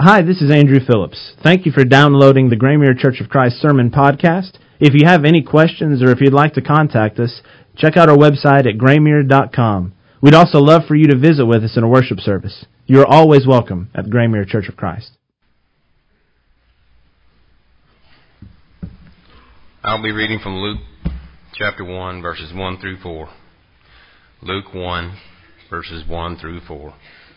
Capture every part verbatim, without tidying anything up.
Hi, this is Andrew Phillips. Thank you for downloading the Graymere Church of Christ Sermon Podcast. If you have any questions or if you'd like to contact us, check out our website at graymere dot com. We'd also love for you to visit with us in a worship service. You are always welcome at the Graymere Church of Christ. I'll be reading from Luke chapter one, verses one through four. Luke one, verses one through four.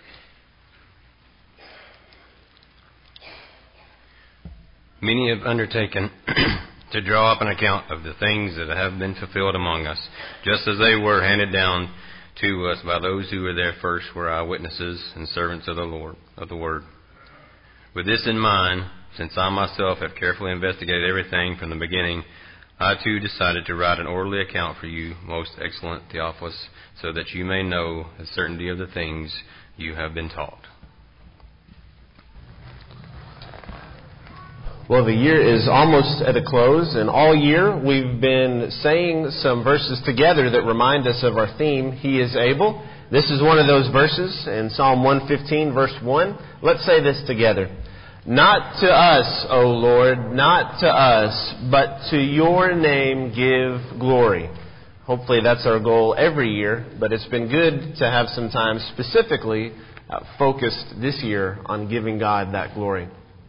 Many have undertaken to draw up an account of the things that have been fulfilled among us, just as they were handed down to us by those who were there first, were eyewitnesses and servants of the Lord, of the Word. With this in mind, since I myself have carefully investigated everything from the beginning, I too decided to write an orderly account for you, most excellent Theophilus, so that you may know the certainty of the things you have been taught. Well, the year is almost at a close, and all year we've been saying some verses together that remind us of our theme, He is able. This is one of those verses in Psalm one fifteen, verse one. Let's say this together. Not to us, O Lord, not to us, but to your name give glory. Hopefully that's our goal every year, but it's been good to have some time specifically uh, focused this year on giving God that glory.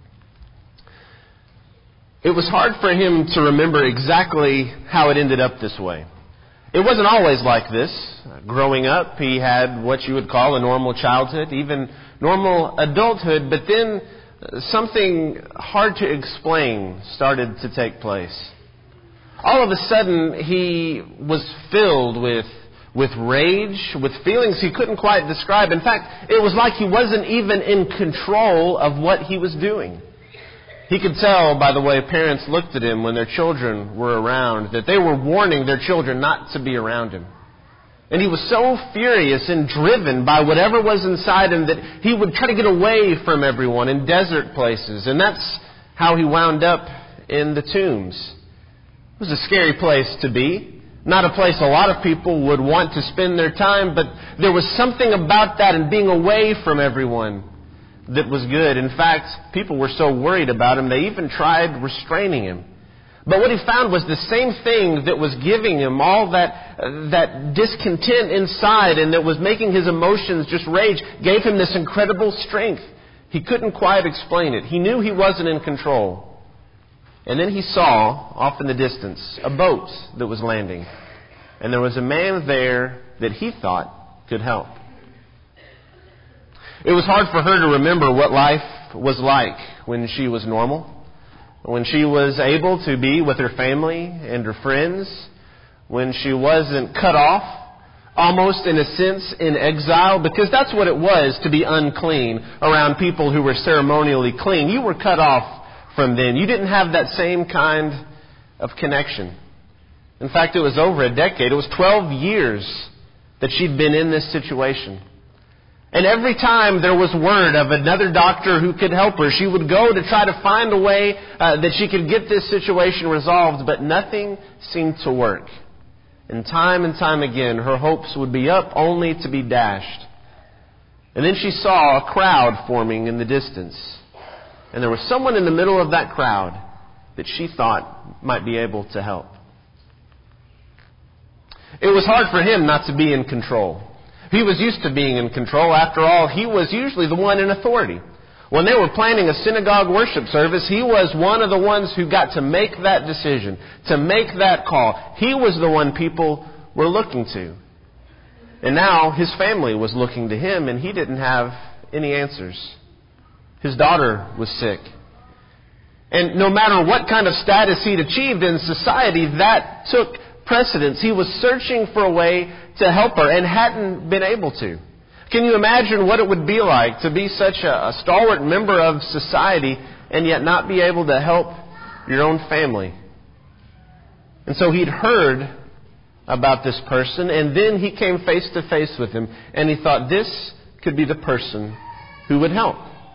It was hard for him to remember exactly how it ended up this way. It wasn't always like this. Growing up, he had what you would call a normal childhood, even normal adulthood, but then something hard to explain started to take place. All of a sudden, he was filled with, with rage, with feelings he couldn't quite describe. In fact, it was like he wasn't even in control of what he was doing. He could tell by the way parents looked at him when their children were around that they were warning their children not to be around him. And he was so furious and driven by whatever was inside him that he would try to get away from everyone in desert places. And that's how he wound up in the tombs. It was a scary place to be. Not a place a lot of people would want to spend their time, but there was something about that and being away from everyone that was good. In fact, people were so worried about him, they even tried restraining him. But what he found was the same thing that was giving him all that uh, that discontent inside and that was making his emotions just rage, gave him this incredible strength. He couldn't quite explain it. He knew he wasn't in control. And then he saw, off in the distance, a boat that was landing. And there was a man there that he thought could help. It was hard for her to remember what life was like when she was normal, when she was able to be with her family and her friends, when she wasn't cut off, almost in a sense in exile, because that's what it was to be unclean around people who were ceremonially clean. You were cut off from them. You didn't have that same kind of connection. In fact, it was over a decade. It was twelve years that she'd been in this situation. And every time there was word of another doctor who could help her, she would go to try to find a way uh, that she could get this situation resolved, but nothing seemed to work. And time and time again, her hopes would be up only to be dashed. And then she saw a crowd forming in the distance. And there was someone in the middle of that crowd that she thought might be able to help. It was hard for him not to be in control. He was used to being in control. After all, he was usually the one in authority. When they were planning a synagogue worship service, he was one of the ones who got to make that decision, to make that call. He was the one people were looking to. And now his family was looking to him, and he didn't have any answers. His daughter was sick. And no matter what kind of status he'd achieved in society, that took precedence. He was searching for a way to help her and hadn't been able to. Can you imagine what it would be like to be such a, a stalwart member of society and yet not be able to help your own family? And so he'd heard about this person, and then he came face to face with him, and he thought this could be the person who would help.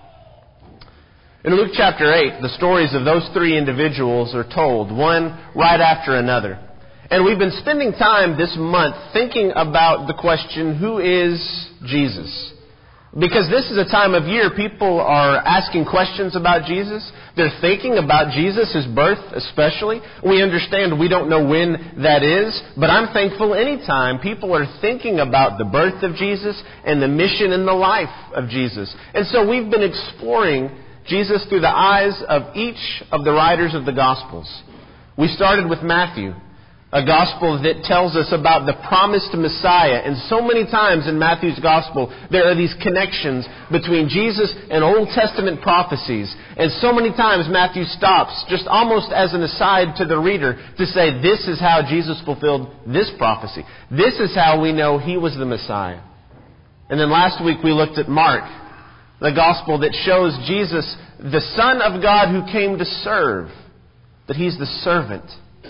In Luke chapter eight, the stories of those three individuals are told, one right after another. And we've been spending time this month thinking about the question, who is Jesus? Because this is a time of year people are asking questions about Jesus. They're thinking about Jesus, His birth especially. We understand we don't know when that is, but I'm thankful anytime people are thinking about the birth of Jesus and the mission and the life of Jesus. And so we've been exploring Jesus through the eyes of each of the writers of the Gospels. We started with Matthew, a gospel that tells us about the promised Messiah. And so many times in Matthew's gospel, there are these connections between Jesus and Old Testament prophecies. And so many times Matthew stops, just almost as an aside to the reader, to say, this is how Jesus fulfilled this prophecy. This is how we know He was the Messiah. And then last week we looked at Mark, the gospel that shows Jesus, the Son of God who came to serve, that He's the servant.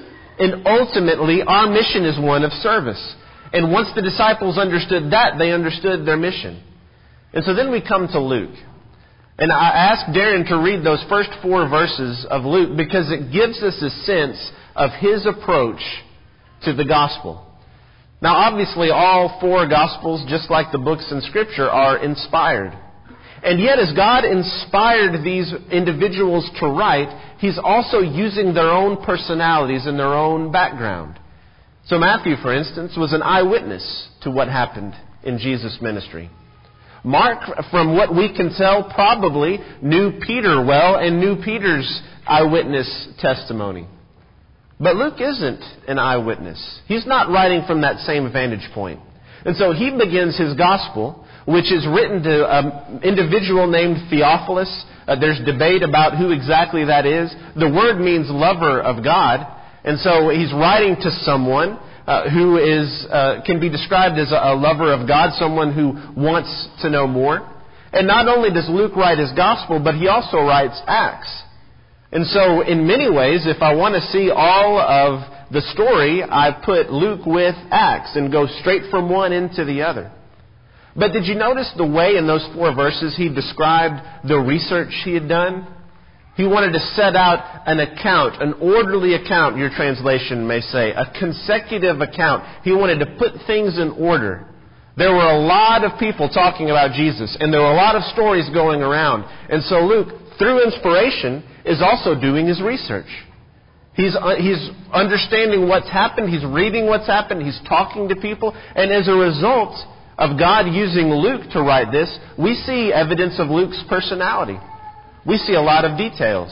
And ultimately, our mission is one of service. And once the disciples understood that, they understood their mission. And so then we come to Luke. And I asked Darren to read those first four verses of Luke because it gives us a sense of his approach to the gospel. Now, obviously, all four gospels, just like the books in Scripture, are inspired. And yet, as God inspired these individuals to write, He's also using their own personalities and their own background. So Matthew, for instance, was an eyewitness to what happened in Jesus' ministry. Mark, from what we can tell, probably knew Peter well and knew Peter's eyewitness testimony. But Luke isn't an eyewitness. He's not writing from that same vantage point. And so he begins his gospel, which is written to an individual named Theophilus. Uh, there's debate about who exactly that is. The word means lover of God. And so he's writing to someone uh, who is uh, can be described as a, a lover of God, someone who wants to know more. And not only does Luke write his gospel, but he also writes Acts. And so in many ways, if I want to see all of the story, I put Luke with Acts and go straight from one into the other. But did you notice the way in those four verses he described the research he had done? He wanted to set out an account, an orderly account, your translation may say, a consecutive account. He wanted to put things in order. There were a lot of people talking about Jesus, and there were a lot of stories going around. And so Luke, through inspiration, is also doing his research. He's, uh, he's understanding what's happened, he's reading what's happened, he's talking to people, and as a result of God using Luke to write this, we see evidence of Luke's personality. We see a lot of details.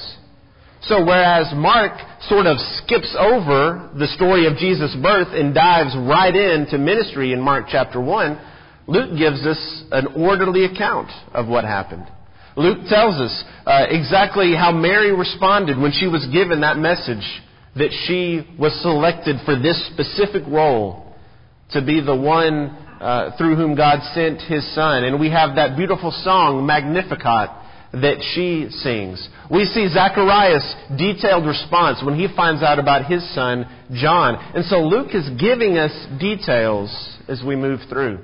So whereas Mark sort of skips over the story of Jesus' birth and dives right into ministry in Mark chapter one, Luke gives us an orderly account of what happened. Luke tells us uh, exactly how Mary responded when she was given that message that she was selected for this specific role, to be the one Uh, through whom God sent His Son. And we have that beautiful song, Magnificat, that she sings. We see Zacharias' detailed response when he finds out about his son, John. And so Luke is giving us details as we move through.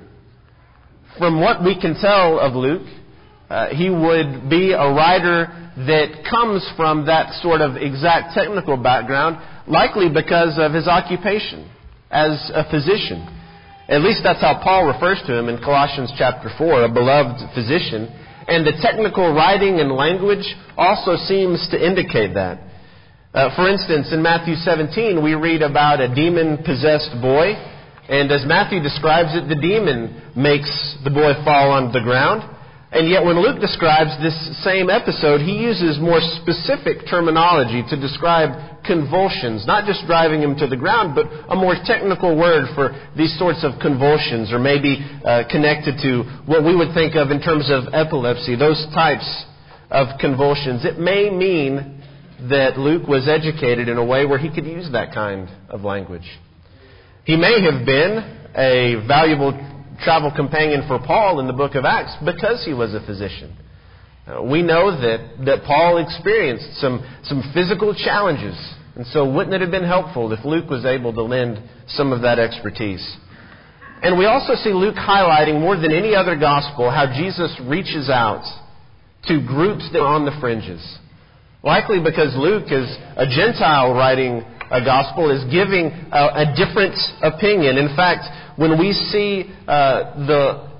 From what we can tell of Luke, uh, he would be a writer that comes from that sort of exact technical background, likely because of his occupation as a physician. At least that's how Paul refers to him in Colossians chapter four, a beloved physician. And the technical writing and language also seems to indicate that. Uh, for instance, in Matthew seventeen, we read about a demon-possessed boy. And as Matthew describes it, the demon makes the boy fall on the ground. And yet when Luke describes this same episode, he uses more specific terminology to describe convulsions, not just driving him to the ground, but a more technical word for these sorts of convulsions, or maybe uh, connected to what we would think of in terms of epilepsy, those types of convulsions. It may mean that Luke was educated in a way where he could use that kind of language. He may have been a valuable travel companion for Paul in the book of Acts because he was a physician. Uh, we know that, that Paul experienced some, some physical challenges. And so wouldn't it have been helpful if Luke was able to lend some of that expertise? And we also see Luke highlighting more than any other gospel how Jesus reaches out to groups that are on the fringes. Likely because Luke, as a Gentile writing a gospel, is giving a, a different opinion. In fact, when we see uh, the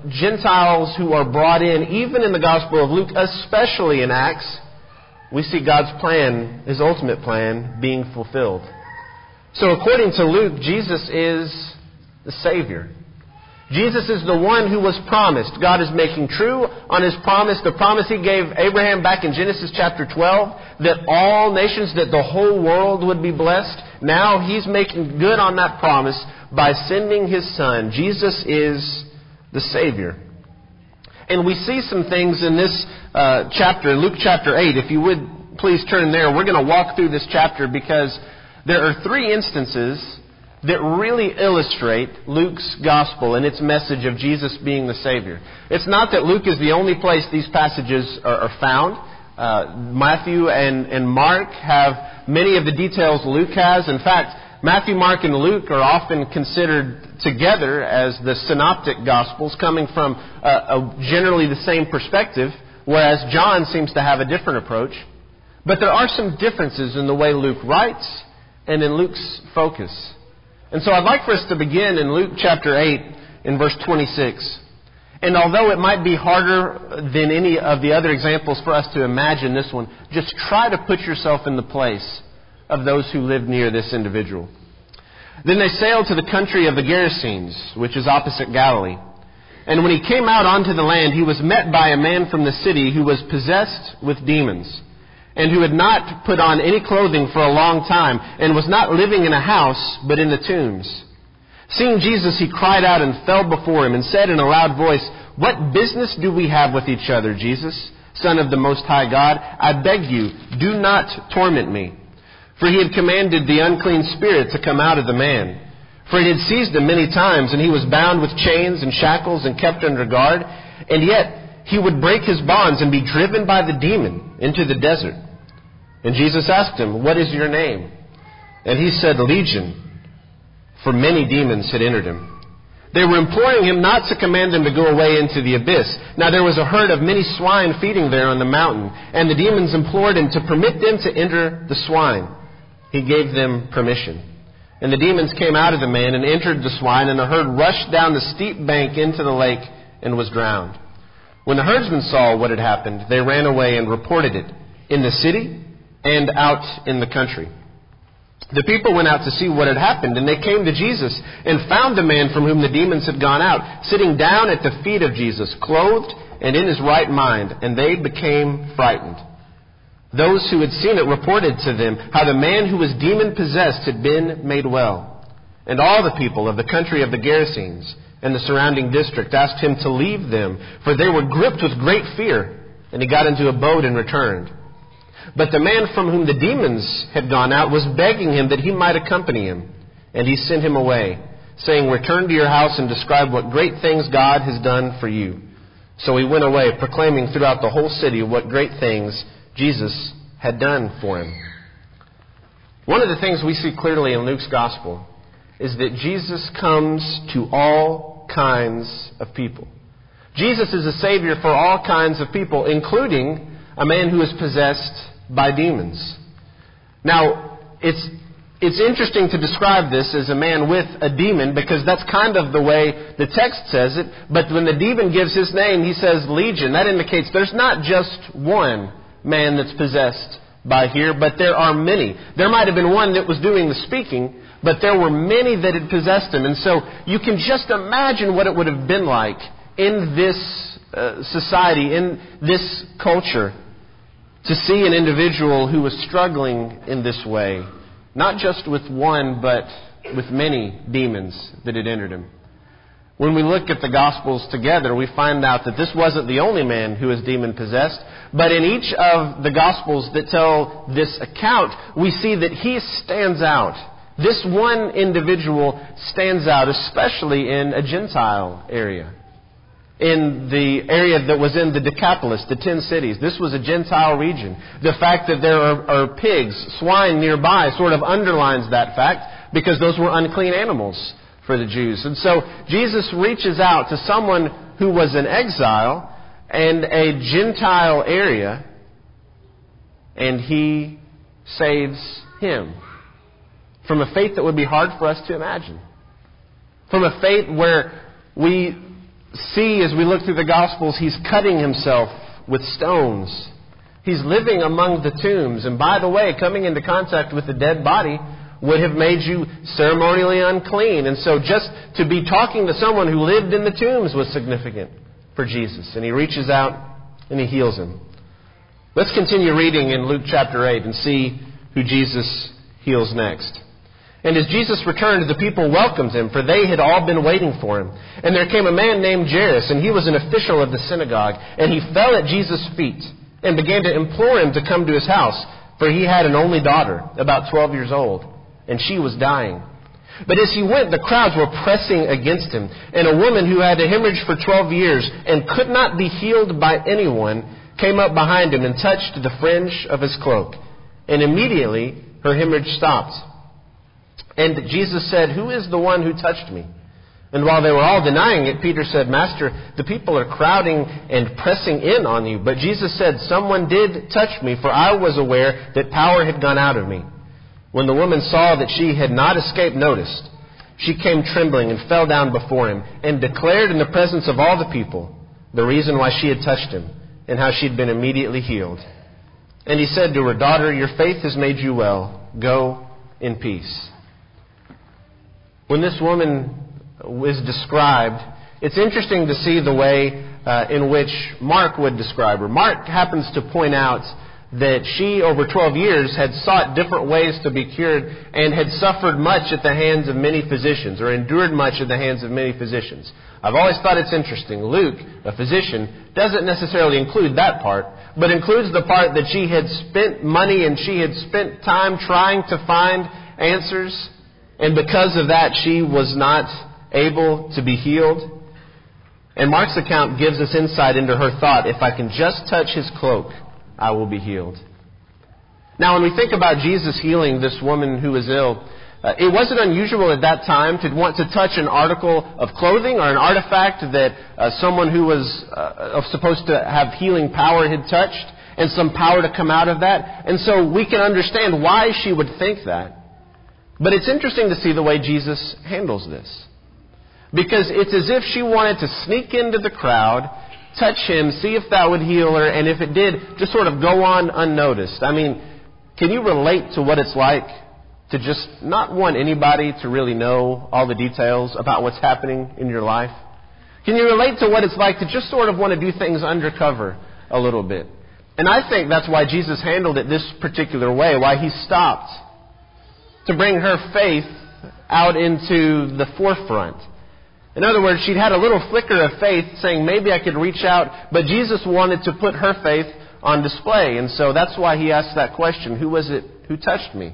Gentiles who are brought in, even in the Gospel of Luke, especially in Acts, we see God's plan, His ultimate plan, being fulfilled. So according to Luke, Jesus is the Savior. Jesus is the one who was promised. God is making true on His promise, the promise He gave Abraham back in Genesis chapter twelve, that all nations, that the whole world would be blessed. Now He's making good on that promise by sending His Son. Jesus is the Savior. And we see some things in this uh, chapter, Luke chapter eight. If you would please turn there. We're going to walk through this chapter because there are three instances that really illustrate Luke's gospel and its message of Jesus being the Savior. It's not that Luke is the only place these passages are, are found. Uh, Matthew and, and Mark have many of the details Luke has. In fact, Matthew, Mark, and Luke are often considered together as the synoptic gospels, coming from uh, a, generally the same perspective, whereas John seems to have a different approach. But there are some differences in the way Luke writes and in Luke's focus. And so I'd like for us to begin in Luke chapter eight in verse twenty-six. And although it might be harder than any of the other examples for us to imagine this one, just try to put yourself in the place of those who lived near this individual. Then they sailed to the country of the Gerasenes, which is opposite Galilee. And when he came out onto the land, he was met by a man from the city who was possessed with demons, and who had not put on any clothing for a long time, and was not living in a house, but in the tombs. Seeing Jesus, he cried out and fell before him, and said in a loud voice, "What business do we have with each other, Jesus, Son of the Most High God? I beg you, do not torment me." For he had commanded the unclean spirit to come out of the man. For it had seized him many times, and he was bound with chains and shackles and kept under guard. And yet he would break his bonds and be driven by the demon into the desert. And Jesus asked him, "What is your name?" And he said, "Legion," for many demons had entered him. They were imploring him not to command them to go away into the abyss. Now there was a herd of many swine feeding there on the mountain, and the demons implored him to permit them to enter the swine. He gave them permission. And the demons came out of the man and entered the swine, and the herd rushed down the steep bank into the lake and was drowned. When the herdsmen saw what had happened, they ran away and reported it in the city and out in the country. The people went out to see what had happened, and they came to Jesus and found the man from whom the demons had gone out, sitting down at the feet of Jesus, clothed and in his right mind, and they became frightened. Those who had seen it reported to them how the man who was demon-possessed had been made well. And all the people of the country of the Gerasenes and the surrounding district asked him to leave them, for they were gripped with great fear. And he got into a boat and returned. But the man from whom the demons had gone out was begging him that he might accompany him. And he sent him away, saying, "Return to your house and describe what great things God has done for you." So he went away, proclaiming throughout the whole city what great things Jesus had done for him. One of the things we see clearly in Luke's gospel is that Jesus comes to all kinds of people. Jesus is a Savior for all kinds of people, including a man who is possessed by demons. Now, it's it's interesting to describe this as a man with a demon, because that's kind of the way the text says it. But when the demon gives his name, he says Legion. That indicates there's not just one man that's possessed by here, but there are many. There might have been one that was doing the speaking, but there were many that had possessed him. And so you can just imagine what it would have been like in this uh, society, in this culture, to see an individual who was struggling in this way, not just with one, but with many demons that had entered him. When we look at the Gospels together, we find out that this wasn't the only man who was demon-possessed, but in each of the Gospels that tell this account, we see that he stands out. This one individual stands out, especially in a Gentile area. In the area that was in the Decapolis, the ten cities. This was a Gentile region. The fact that there are, are pigs, swine nearby sort of underlines that fact, because those were unclean animals for the Jews. And so Jesus reaches out to someone who was in exile and a Gentile area, and he saves him from a fate that would be hard for us to imagine. From a fate where we see as we look through the Gospels, he's cutting himself with stones. He's living among the tombs. And by the way, coming into contact with a dead body would have made you ceremonially unclean. And so just to be talking to someone who lived in the tombs was significant for Jesus. And he reaches out and he heals him. Let's continue reading in Luke chapter eight and see who Jesus heals next. And as Jesus returned, the people welcomed him, for they had all been waiting for him. And there came a man named Jairus, and he was an official of the synagogue. And he fell at Jesus' feet and began to implore him to come to his house, for he had an only daughter, about twelve years old, and she was dying. But as he went, the crowds were pressing against him. And a woman who had a hemorrhage for twelve years and could not be healed by anyone came up behind him and touched the fringe of his cloak. And immediately her hemorrhage stopped. And Jesus said, "Who is the one who touched me?" And while they were all denying it, Peter said, "Master, the people are crowding and pressing in on you." But Jesus said, "Someone did touch me, for I was aware that power had gone out of me." When the woman saw that she had not escaped notice, she came trembling and fell down before him and declared in the presence of all the people the reason why she had touched him and how she had been immediately healed. And he said to her, "Daughter, your faith has made you well. Go in peace." When this woman is described, it's interesting to see the way uh, in which Mark would describe her. Mark happens to point out that she, over twelve years, had sought different ways to be cured and had suffered much at the hands of many physicians, or endured much at the hands of many physicians. I've always thought it's interesting. Luke, a physician, doesn't necessarily include that part, but includes the part that she had spent money and she had spent time trying to find answers, and because of that she was not able to be healed. And Mark's account gives us insight into her thought, if I can just touch his cloak, I will be healed. Now, when we think about Jesus healing this woman who was ill, uh, it wasn't unusual at that time to want to touch an article of clothing or an artifact that uh, someone who was uh, supposed to have healing power had touched, and some power to come out of that. And so we can understand why she would think that. But it's interesting to see the way Jesus handles this. Because it's as if she wanted to sneak into the crowd, touch him, see if that would heal her, and if it did, just sort of go on unnoticed. I mean, can you relate to what it's like to just not want anybody to really know all the details about what's happening in your life? Can you relate to what it's like to just sort of want to do things undercover a little bit? And I think that's why Jesus handled it this particular way, why he stopped to bring her faith out into the forefront. In other words, she'd had a little flicker of faith saying, maybe I could reach out, but Jesus wanted to put her faith on display. And so that's why he asked that question, who was it who touched me?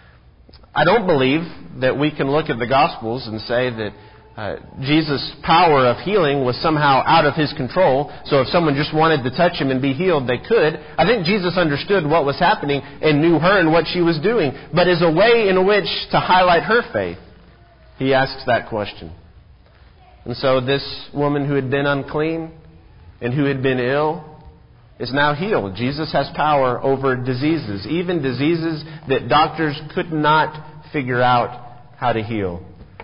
I don't believe that we can look at the Gospels and say that uh, Jesus' power of healing was somehow out of his control. So if someone just wanted to touch him and be healed, they could. I think Jesus understood what was happening and knew her and what she was doing. But as a way in which to highlight her faith, he asks that question. And so this woman who had been unclean and who had been ill is now healed. Jesus has power over diseases, even diseases that doctors could not figure out how to heal.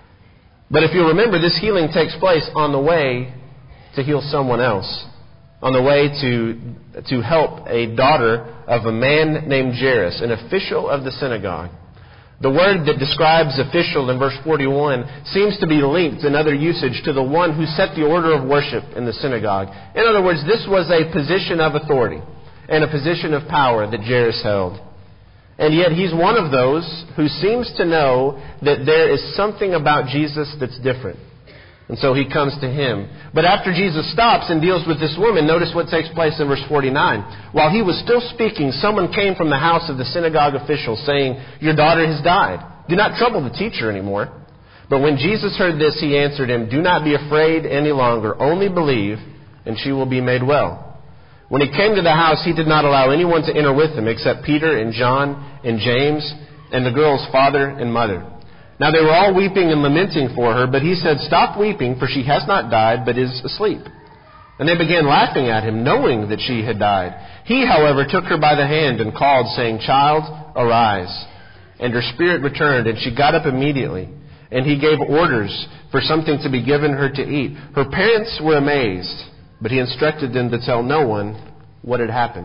But if you remember, this healing takes place on the way to heal someone else, on the way to, to help a daughter of a man named Jairus, an official of the synagogue. The word that describes official in verse forty-one seems to be linked in other usage to the one who set the order of worship in the synagogue. In other words, this was a position of authority and a position of power that Jairus held. And yet he's one of those who seems to know that there is something about Jesus that's different. And so he comes to him. But after Jesus stops and deals with this woman, notice what takes place in verse forty-nine. While he was still speaking, someone came from the house of the synagogue official saying, "Your daughter has died. Do not trouble the teacher anymore." But when Jesus heard this, he answered him, "Do not be afraid any longer. Only believe, and she will be made well." When he came to the house, he did not allow anyone to enter with him except Peter and John and James and the girl's father and mother. Now they were all weeping and lamenting for her, but he said, "Stop weeping, for she has not died, but is asleep." And they began laughing at him, knowing that she had died. He, however, took her by the hand and called, saying, "Child, arise." And her spirit returned, and she got up immediately. and he gave orders for something to be given her to eat. Her parents were amazed, but he instructed them to tell no one what had happened.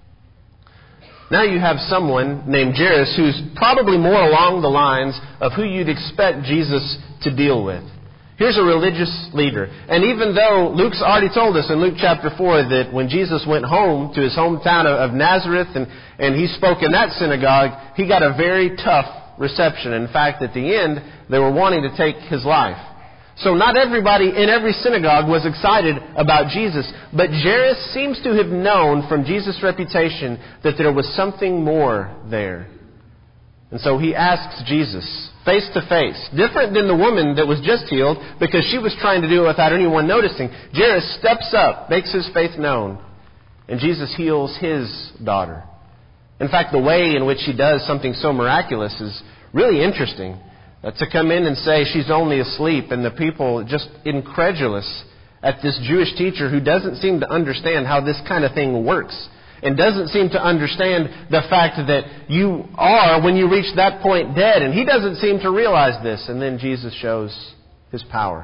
Now you have someone named Jairus who's probably more along the lines of who you'd expect Jesus to deal with. Here's a religious leader. And even though Luke's already told us in Luke chapter four that when Jesus went home to his hometown of Nazareth and, and he spoke in that synagogue, he got a very tough reception. In fact, at the end, they were wanting to take his life. So not everybody in every synagogue was excited about Jesus. But Jairus seems to have known from Jesus' reputation that there was something more there. And so he asks Jesus, face to face, different than the woman that was just healed because she was trying to do it without anyone noticing. Jairus steps up, makes his faith known, and Jesus heals his daughter. In fact, the way in which he does something so miraculous is really interesting. Uh, to come in and say she's only asleep, and the people just incredulous at this Jewish teacher who doesn't seem to understand how this kind of thing works. And doesn't seem to understand the fact that you are, when you reach that point, dead. And he doesn't seem to realize this. And then Jesus shows his power.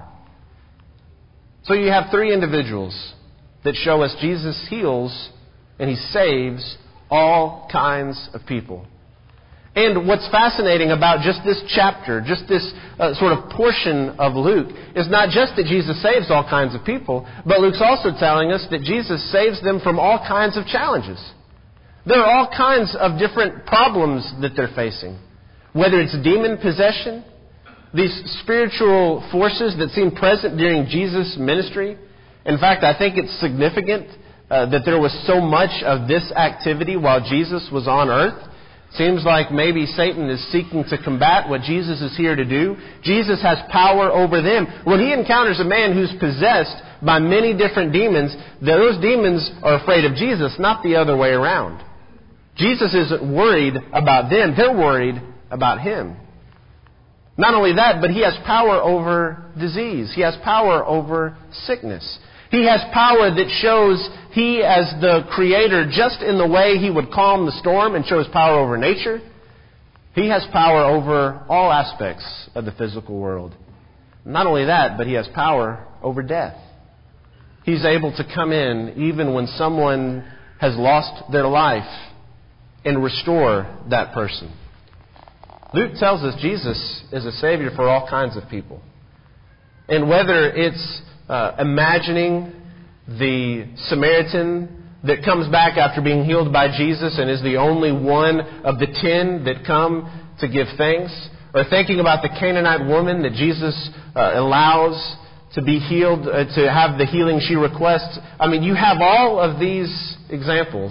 So you have three individuals that show us Jesus heals and he saves all kinds of people. And what's fascinating about just this chapter, just this uh, sort of portion of Luke, is not just that Jesus saves all kinds of people, but Luke's also telling us that Jesus saves them from all kinds of challenges. There are all kinds of different problems that they're facing. Whether it's demon possession, these spiritual forces that seem present during Jesus' ministry. In fact, I think it's significant uh, that there was so much of this activity while Jesus was on earth. Seems like maybe Satan is seeking to combat what Jesus is here to do. Jesus has power over them. When he encounters a man who's possessed by many different demons, those demons are afraid of Jesus, not the other way around. Jesus isn't worried about them. They're worried about him. Not only that, but he has power over disease. He has power over sickness. He has power that shows he, as the Creator, just in the way he would calm the storm and shows power over nature, he has power over all aspects of the physical world. Not only that, but he has power over death. He's able to come in even when someone has lost their life and restore that person. Luke tells us Jesus is a Savior for all kinds of people. And whether it's Uh, imagining the Samaritan that comes back after being healed by Jesus and is the only one of the ten that come to give thanks, or thinking about the Canaanite woman that Jesus uh, allows to be healed, uh, to have the healing she requests. I mean, you have all of these examples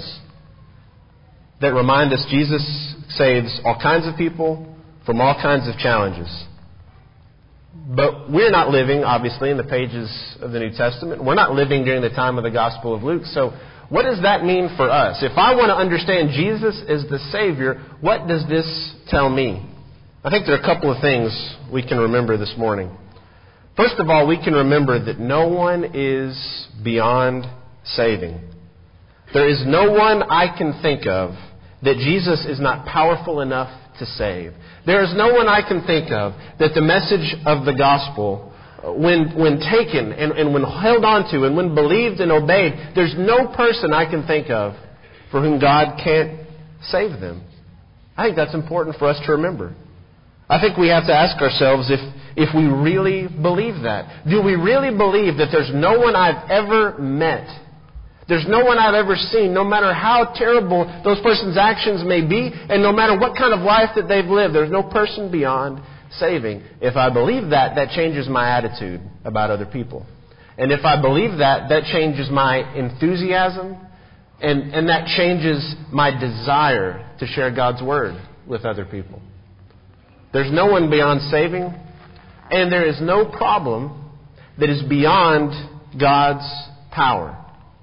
that remind us Jesus saves all kinds of people from all kinds of challenges. But we're not living, obviously, in the pages of the New Testament. We're not living during the time of the Gospel of Luke. So what does that mean for us? If I want to understand Jesus as the Savior, what does this tell me? I think there are a couple of things we can remember this morning. First of all, we can remember that no one is beyond saving. There is no one I can think of that Jesus is not powerful enough to save. There is no one I can think of that the message of the gospel, when when taken and, and when held on to and when believed and obeyed, there's no person I can think of for whom God can't save them. I think that's important for us to remember. I think we have to ask ourselves if, if we really believe that. Do we really believe that there's no one I've ever met, there's no one I've ever seen, no matter how terrible those person's actions may be, and no matter what kind of life that they've lived, there's no person beyond saving? If I believe that, that changes my attitude about other people. And if I believe that, that changes my enthusiasm, and, and that changes my desire to share God's Word with other people. There's no one beyond saving, and there is no problem that is beyond God's power.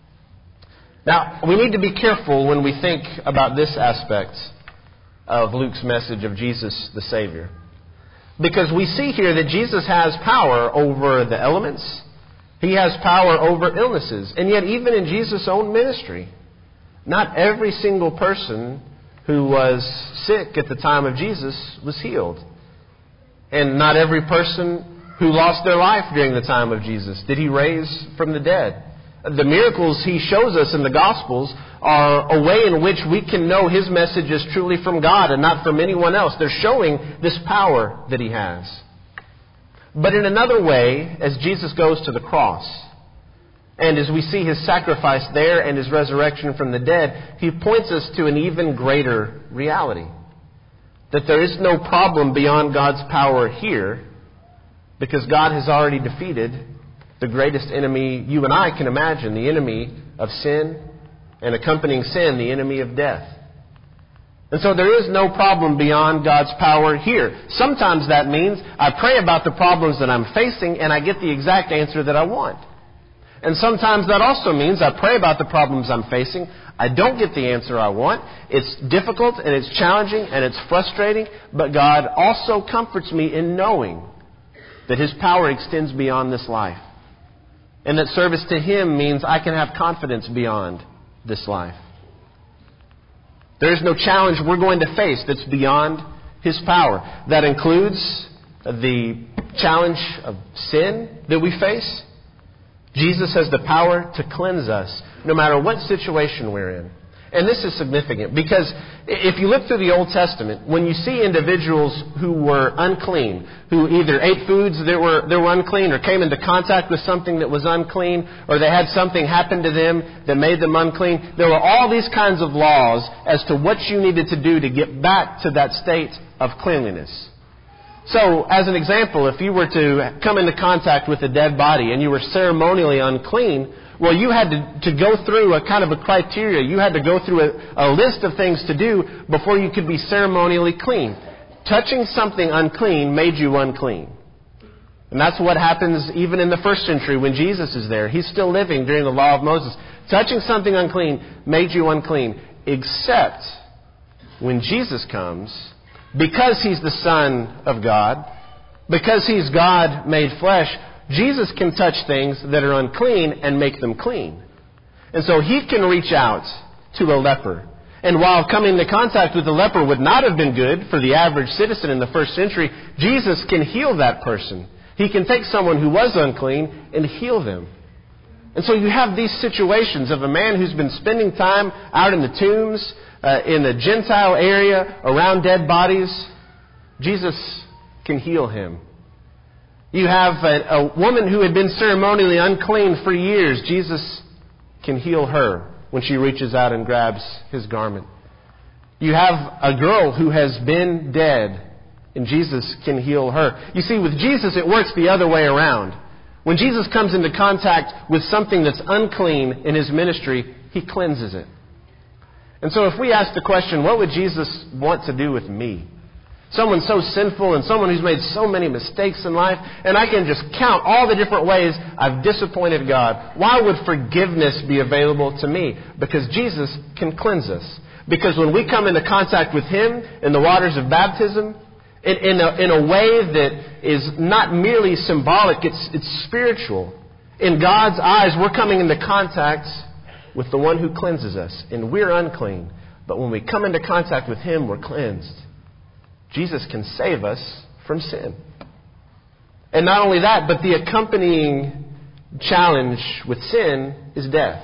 Now, we need to be careful when we think about this aspect of Luke's message of Jesus the Savior. Because we see here that Jesus has power over the elements. He has power over illnesses. And yet, even in Jesus' own ministry, not every single person who was sick at the time of Jesus was healed. And not every person who lost their life during the time of Jesus did He raise from the dead. The miracles He shows us in the Gospels are a way in which we can know His message is truly from God and not from anyone else. They're showing this power that He has. But in another way, as Jesus goes to the cross, and as we see His sacrifice there and His resurrection from the dead, He points us to an even greater reality. That there is no problem beyond God's power here, because God has already defeated the greatest enemy you and I can imagine, the enemy of sin, and accompanying sin, the enemy of death. And so there is no problem beyond God's power here. Sometimes that means I pray about the problems that I'm facing and I get the exact answer that I want. And sometimes that also means I pray about the problems I'm facing, I don't get the answer I want, it's difficult and it's challenging and it's frustrating, but God also comforts me in knowing that His power extends beyond this life. And that service to Him means I can have confidence beyond this life. There is no challenge we're going to face that's beyond His power. That includes the challenge of sin that we face. Jesus has the power to cleanse us no matter what situation we're in. And this is significant because if you look through the Old Testament, when you see individuals who were unclean, who either ate foods that were, that were unclean or came into contact with something that was unclean, or they had something happen to them that made them unclean, there were all these kinds of laws as to what you needed to do to get back to that state of cleanliness. So, as an example, if you were to come into contact with a dead body and you were ceremonially unclean, well, you had to, to go through a kind of a criteria. You had to go through a, a list of things to do before you could be ceremonially clean. Touching something unclean made you unclean. And that's what happens even in the first century when Jesus is there. He's still living during the law of Moses. Touching something unclean made you unclean. Except when Jesus comes, because He's the Son of God, because He's God made flesh, Jesus can touch things that are unclean and make them clean. And so He can reach out to a leper. And while coming into contact with the leper would not have been good for the average citizen in the first century, Jesus can heal that person. He can take someone who was unclean and heal them. And so you have these situations of a man who's been spending time out in the tombs, uh, in the Gentile area, around dead bodies. Jesus can heal him. You have a, a woman who had been ceremonially unclean for years. Jesus can heal her when she reaches out and grabs His garment. You have a girl who has been dead, and Jesus can heal her. You see, with Jesus, it works the other way around. When Jesus comes into contact with something that's unclean in His ministry, He cleanses it. And so if we ask the question, what would Jesus want to do with me? Someone so sinful and someone who's made so many mistakes in life, and I can just count all the different ways I've disappointed God. Why would forgiveness be available to me? Because Jesus can cleanse us. Because when we come into contact with Him in the waters of baptism, in, in, a, in a way that is not merely symbolic, it's, it's spiritual. In God's eyes, we're coming into contact with the one who cleanses us, and we're unclean. But when we come into contact with Him, we're cleansed. Jesus can save us from sin. And not only that, but the accompanying challenge with sin is death.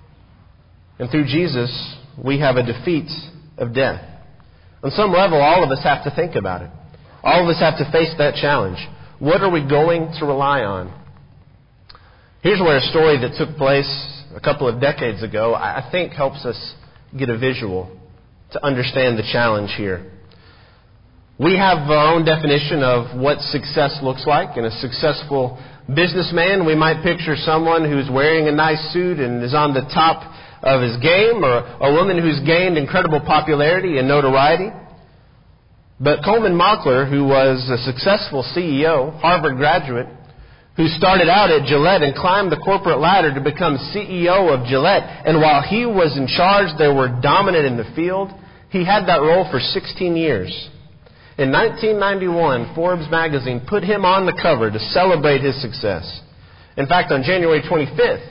And through Jesus, we have a defeat of death. On some level, all of us have to think about it. All of us have to face that challenge. What are we going to rely on? Here's where a story that took place a couple of decades ago, I think helps us get a visual to understand the challenge here. We have our own definition of what success looks like. In a successful businessman, we might picture someone who's wearing a nice suit and is on the top of his game, or a woman who's gained incredible popularity and notoriety. But Coleman Mockler, who was a successful C E O, Harvard graduate, who started out at Gillette and climbed the corporate ladder to become C E O of Gillette, and while he was in charge, they were dominant in the field, he had that role for sixteen years. In nineteen ninety-one, Forbes magazine put him on the cover to celebrate his success. In fact, on January twenty-fifth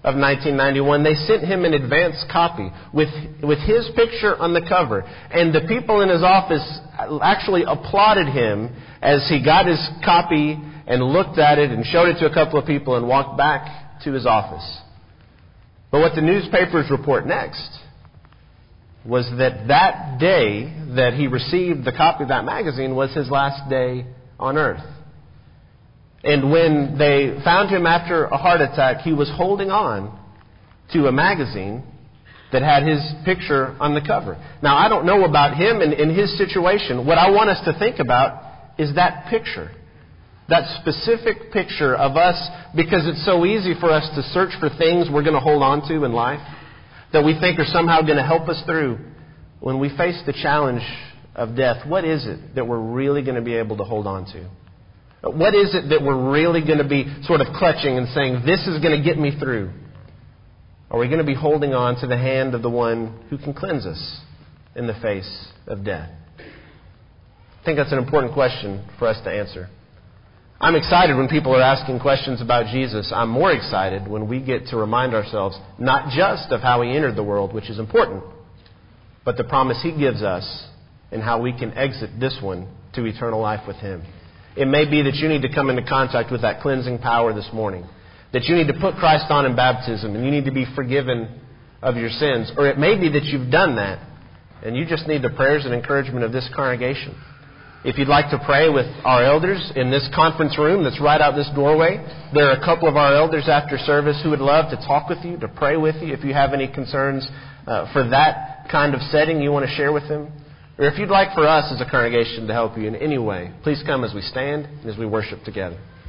of nineteen ninety-one, they sent him an advance copy with, with his picture on the cover. And the people in his office actually applauded him as he got his copy and looked at it and showed it to a couple of people and walked back to his office. But what the newspapers report next was that that day that he received the copy of that magazine was his last day on earth. And when they found him after a heart attack, he was holding on to a magazine that had his picture on the cover. Now, I don't know about him and in his situation. What I want us to think about is that picture. That specific picture of us, because it's so easy for us to search for things we're going to hold on to in life that we think are somehow going to help us through. When we face the challenge of death, what is it that we're really going to be able to hold on to? What is it that we're really going to be sort of clutching and saying, this is going to get me through? Are we going to be holding on to the hand of the one who can cleanse us in the face of death? I think that's an important question for us to answer. I'm excited when people are asking questions about Jesus. I'm more excited when we get to remind ourselves not just of how He entered the world, which is important, but the promise He gives us and how we can exit this one to eternal life with Him. It may be that you need to come into contact with that cleansing power this morning. That you need to put Christ on in baptism and you need to be forgiven of your sins. Or it may be that you've done that and you just need the prayers and encouragement of this congregation. If you'd like to pray with our elders in this conference room that's right out this doorway, there are a couple of our elders after service who would love to talk with you, to pray with you. If you have any concerns uh, for that kind of setting you want to share with them. Or if you'd like for us as a congregation to help you in any way, please come as we stand and as we worship together.